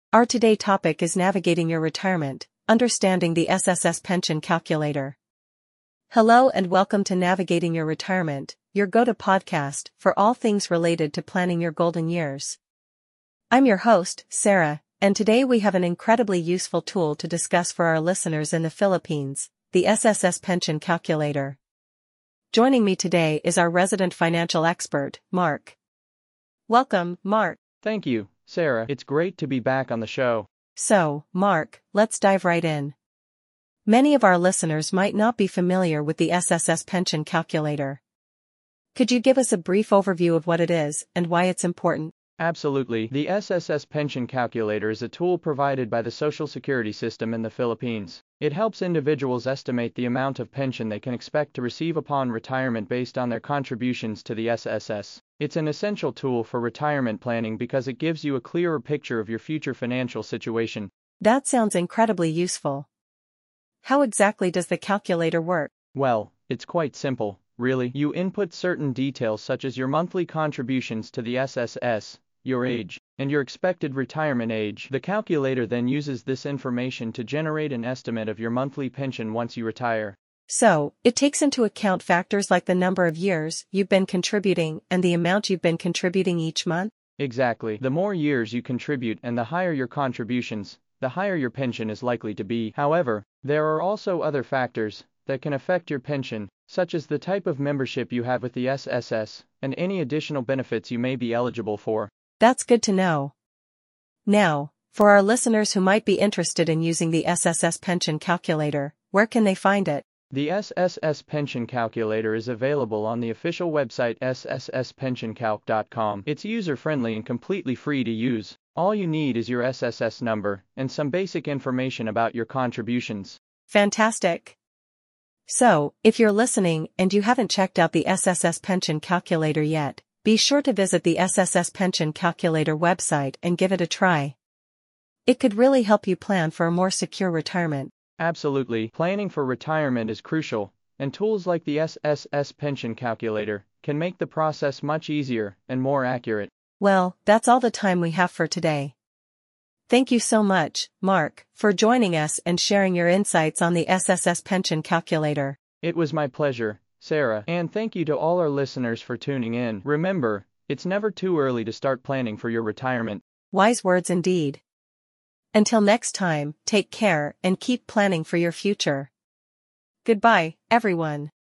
Our today topic is navigating your retirement, understanding the SSS pension calculator. Hello and welcome to Navigating Your Retirement, your go-to podcast for all things related to planning your golden years. I'm your host, Sarah, and today we have an incredibly useful tool to discuss for our listeners in the Philippines, the SSS pension calculator. Joining me today is our resident financial expert, Mark. Welcome, Mark. Thank you, Sarah. It's great to be back on the show. So, Mark, let's dive right in. Many of our listeners might not be familiar with the SSS pension calculator. Could you give us a brief overview of what it is and why it's important? Absolutely. The SSS pension calculator is a tool provided by the Social Security system in the Philippines. It helps individuals estimate the amount of pension they can expect to receive upon retirement based on their contributions to the SSS. It's an essential tool for retirement planning because it gives you a clearer picture of your future financial situation. That sounds incredibly useful. How exactly does the calculator work? Well, it's quite simple, really. You input certain details such as your monthly contributions to the SSS, your age, and your expected retirement age. The calculator then uses this information to generate an estimate of your monthly pension once you retire. So, it takes into account factors like the number of years you've been contributing and the amount you've been contributing each month? Exactly. The more years you contribute and the higher your contributions, the higher your pension is likely to be. However, there are also other factors that can affect your pension, such as the type of membership you have with the SSS and any additional benefits you may be eligible for. That's good to know. Now, for our listeners who might be interested in using the SSS pension calculator, where can they find it? The SSS pension calculator is available on the official website sspensioncalc.com. It's user-friendly and completely free to use. All you need is your SSS number and some basic information about your contributions. Fantastic. So, if you're listening and you haven't checked out the SSS pension calculator yet, be sure to visit the SSS pension calculator website and give it a try. It could really help you plan for a more secure retirement. Absolutely. Planning for retirement is crucial, and tools like the SSS pension calculator can make the process much easier and more accurate. Well, that's all the time we have for today. Thank you so much, Mark, for joining us and sharing your insights on the SSS pension calculator. It was my pleasure, Sarah, and thank you to all our listeners for tuning in. Remember, it's never too early to start planning for your retirement. Wise words indeed. Until next time, take care and keep planning for your future. Goodbye, everyone.